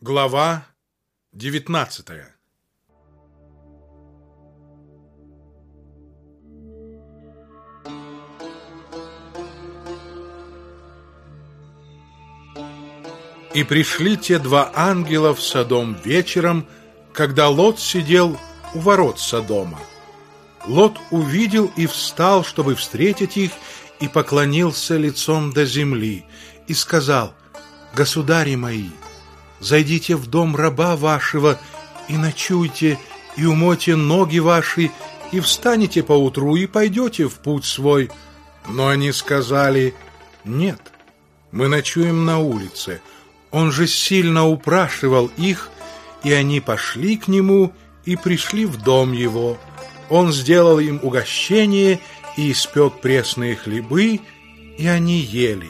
Глава 19. И пришли те два ангела в Содом вечером, когда Лот сидел у ворот Содома. Лот увидел и встал, чтобы встретить их, и поклонился лицом до земли, и сказал: «Государи мои, зайдите в дом раба вашего, и ночуйте, и умойте ноги ваши, и встанете поутру, и пойдете в путь свой». Но они сказали: «Нет, мы ночуем на улице». Он же сильно упрашивал их, и они пошли к нему и пришли в дом его. Он сделал им угощение и испек пресные хлебы, и они ели.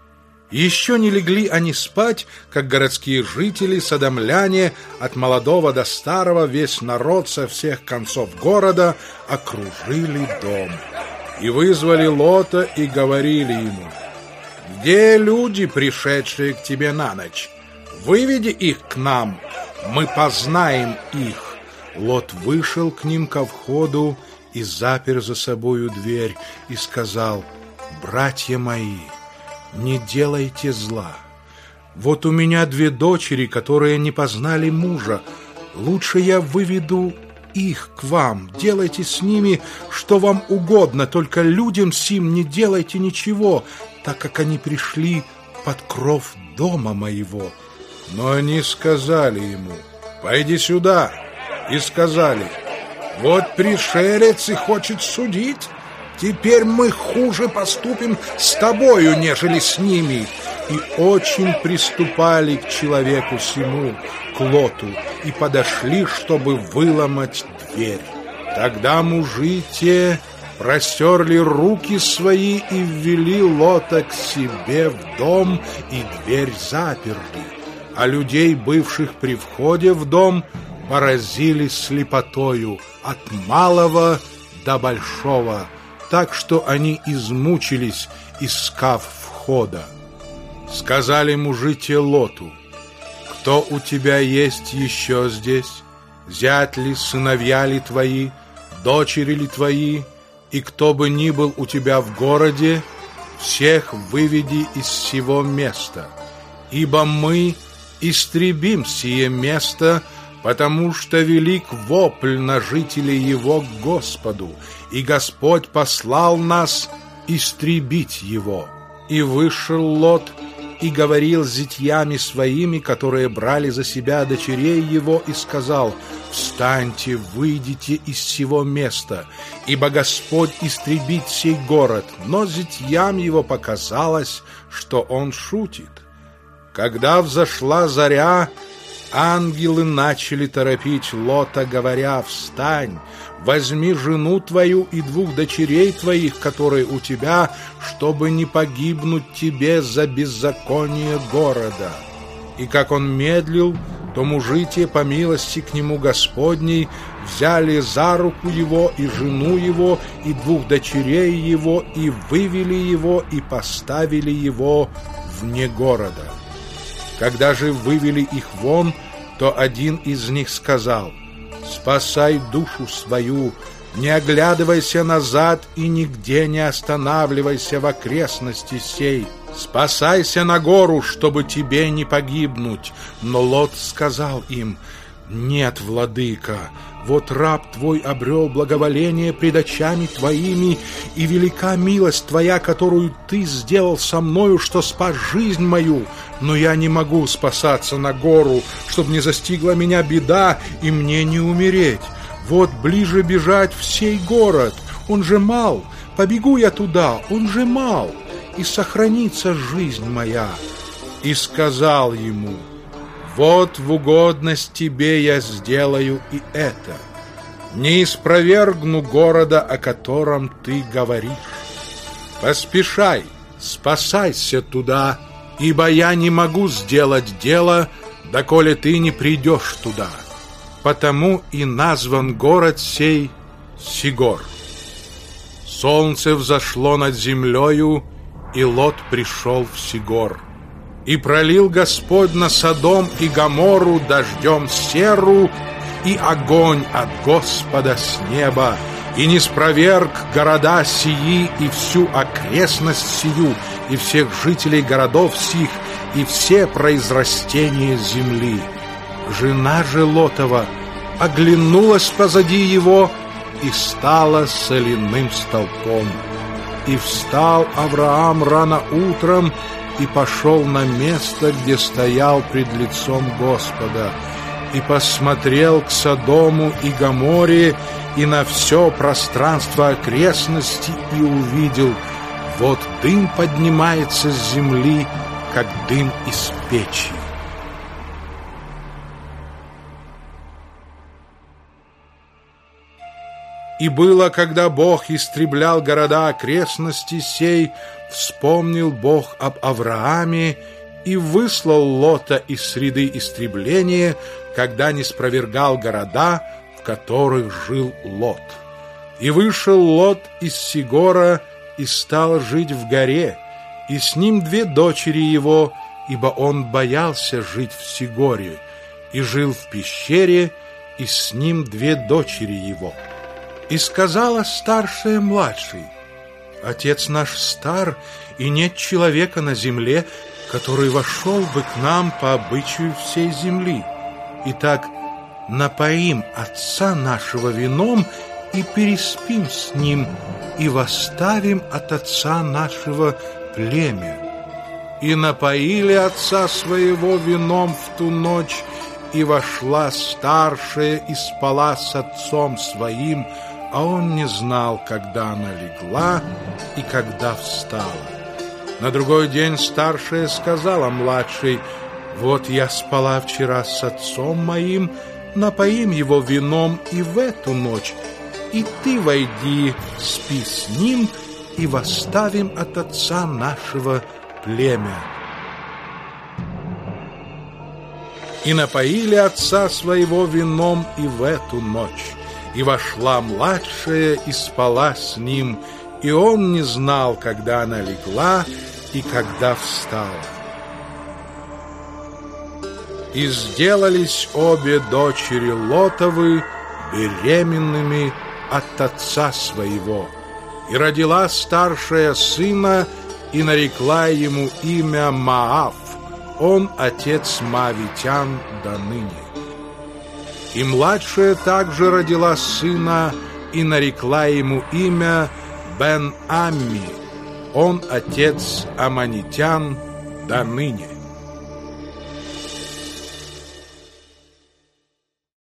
Еще не легли они спать, как городские жители, содомляне, от молодого до старого, весь народ со всех концов города окружили дом. И вызвали Лота и говорили ему: «Где люди, пришедшие к тебе на ночь? Выведи их к нам, мы познаем их». Лот вышел к ним ко входу и запер за собою дверь, и сказал: «Братья мои, не делайте зла. Вот у меня две дочери, которые не познали мужа. Лучше я выведу их к вам. Делайте с ними что вам угодно, только людям сим не делайте ничего, так как они пришли под кров дома моего». Но они сказали ему: «Пойди сюда». И сказали: «Вот пришелец и хочет судить. Теперь мы хуже поступим с тобою, нежели с ними». И очень приступали к человеку сему, к Лоту, и подошли, чтобы выломать дверь. Тогда мужи те простерли руки свои и ввели Лота к себе в дом, и дверь заперли. А людей, бывших при входе в дом, поразили слепотою от малого до большого, так что они измучились, искав входа. Сказали мужи те Лоту: «Кто у тебя есть еще здесь? Зять ли, сыновья ли твои, дочери ли твои? И кто бы ни был у тебя в городе, всех выведи из сего места, ибо мы истребим сие место, потому что велик вопль на жителей его к Господу, и Господь послал нас истребить его». И вышел Лот и говорил с зятьями своими, которые брали за себя дочерей его, и сказал: «Встаньте, выйдите из сего места, ибо Господь истребит сей город». Но зятьям его показалось, что он шутит. Когда взошла заря, ангелы начали торопить Лота, говоря: «Встань, возьми жену твою и двух дочерей твоих, которые у тебя, чтобы не погибнуть тебе за беззаконие города». И как он медлил, то мужи те, по милости к нему Господней, взяли за руку его и жену его и двух дочерей его, и вывели его и поставили его вне города. Когда же вывели их вон, то один из них сказал: «Спасай душу свою, не оглядывайся назад и нигде не останавливайся в окрестности сей. Спасайся на гору, чтобы тебе не погибнуть». Но Лот сказал им: «Нет, владыка, вот раб твой обрел благоволение пред очами твоими, и велика милость твоя, которую ты сделал со мною, что спас жизнь мою. Но я не могу спасаться на гору, чтобы не застигла меня беда, и мне не умереть. Вот ближе бежать в сей город, он же мал, побегу я туда, он же мал, и сохранится жизнь моя». И сказал ему: «Вот в угодность тебе я сделаю и это. Не испровергну города, о котором ты говоришь. Поспешай, спасайся туда, ибо я не могу сделать дело, доколе ты не придешь туда. Потому и назван город сей Сигор». Солнце взошло над землею, и Лот пришел в Сигор. И пролил Господь на Содом и Гоморру дождем серу и огонь от Господа с неба, и не спроверг города сии и всю окрестность сию, и всех жителей городов сих, и все произрастения земли. Жена же Лотова оглянулась позади его и стала соляным столпом. И встал Авраам рано утром и пошел на место, где стоял пред лицом Господа, и посмотрел к Содому и Гоморре и на все пространство окрестности, и увидел, вот дым поднимается с земли, как дым из печи. И было, когда Бог истреблял города окрестности сей, вспомнил Бог об Аврааме и выслал Лота из среды истребления, когда не спровергал города, в которых жил Лот. И вышел Лот из Сигора и стал жить в горе, и с ним 2 дочери его, ибо он боялся жить в Сигоре, и жил в пещере, и с ним 2 дочери его. И сказала старшая младшей: «Отец наш стар, и нет человека на земле, который вошел бы к нам по обычаю всей земли. Итак, напоим отца нашего вином и переспим с ним, и восставим от отца нашего племя». И напоили отца своего вином в ту ночь, и вошла старшая и спала с отцом своим, а он не знал, когда она легла и когда встала. На другой день старшая сказала младшей: «Вот я спала вчера с отцом моим, напоим его вином и в эту ночь, и ты войди, спи с ним, и восставим от отца нашего племя». И напоили отца своего вином и в эту ночь. И вошла младшая и спала с ним, и он не знал, когда она легла и когда встала. И сделались обе дочери Лотовы беременными от отца своего. И родила старшая сына, и нарекла ему имя Маав, он отец моавитян до ныне. И младшая также родила сына, и нарекла ему имя Бен-Амми, он отец аммонитян до ныне.